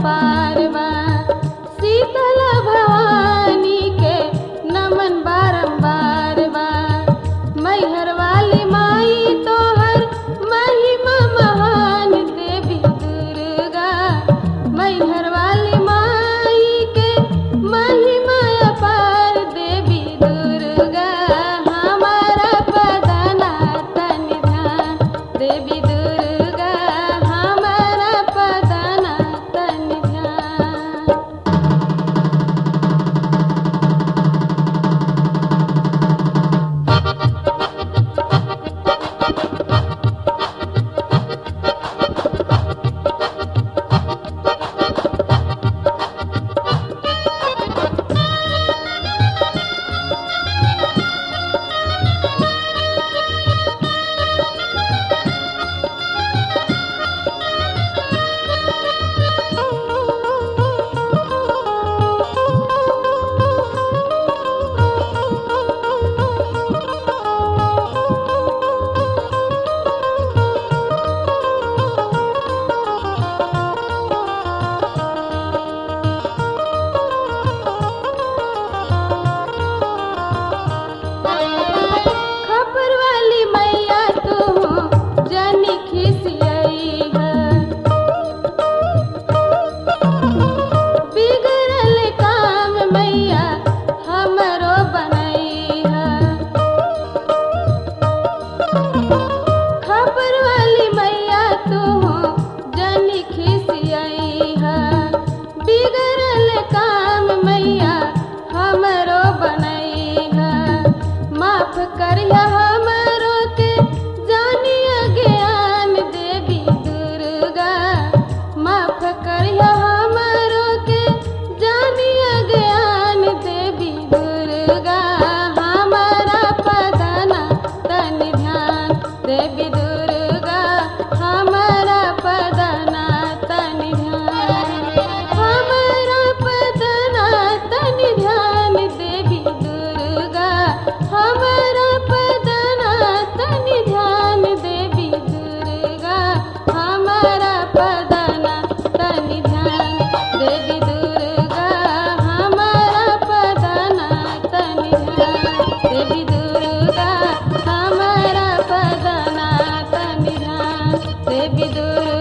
अपार बा। शीतल भवानी के नमन बारंबार बा। मैहर वाली माई तोहर महिमा महान देवी दुर्गा। मैहर वाली माई के महिमा अपार देवी दुर्गा। हमारा पदना तन ध्यान देवी दुर्गा। हमारा पदना तन ध्यान। खपर वाली मैया तू जनी खिसियई है। बिगड़ल काम मैया हमरो बनई है। खपर वाली मैया तू जनी खिसियई है। बिगड़ल काम मैया हमरो बनई है। माफ करिया हमरो के जानिया ज्ञान देवी दुर्गा। माफ करिया हमरो के जानिया ज्ञान देवी दुर्गा। हमारा पदना तन ध्यान देवी दुर्गा। हमारा पदना तन ध्यान। हमारा पदना तन ध्यान देवी दुर्गा। हमारा पदना तन ध्यान देवी दुर्गा। हमारा पदना तन ध्यान देवी दुर्गा। हमारा पदना तन ध्यान देवी दुर्गा। हमारा पदना तन ध्यान देवी दुर्गा।